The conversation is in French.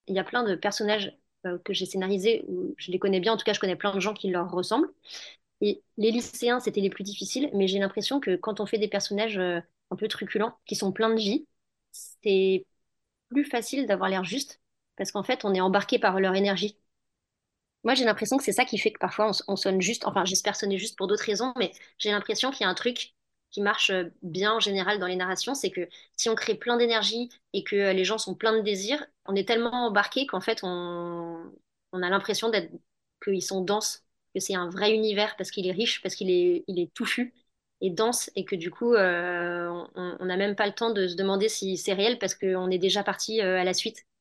il y a plein de personnages que j'ai scénarisés, où je les connais bien, en tout cas je connais plein de gens qui leur ressemblent. Et les lycéens, c'était les plus difficiles, mais j'ai l'impression que quand on fait des personnages un peu truculents, qui sont pleins de vie, c'est plus facile d'avoir l'air juste, parce qu'en fait, on est embarqué par leur énergie. Moi, j'ai l'impression que c'est ça qui fait que parfois on sonne juste, enfin, j'espère sonner juste pour d'autres raisons, mais j'ai l'impression qu'il y a un truc qui marche bien en général dans les narrations, c'est que si on crée plein d'énergie et que les gens sont pleins de désir, on est tellement embarqué qu'en fait, on a l'impression qu'ils sont denses, que c'est un vrai univers parce qu'il est riche, parce il est touffu et dense, et que du coup, on n'a même pas le temps de se demander si c'est réel parce qu'on est déjà parti à la suite.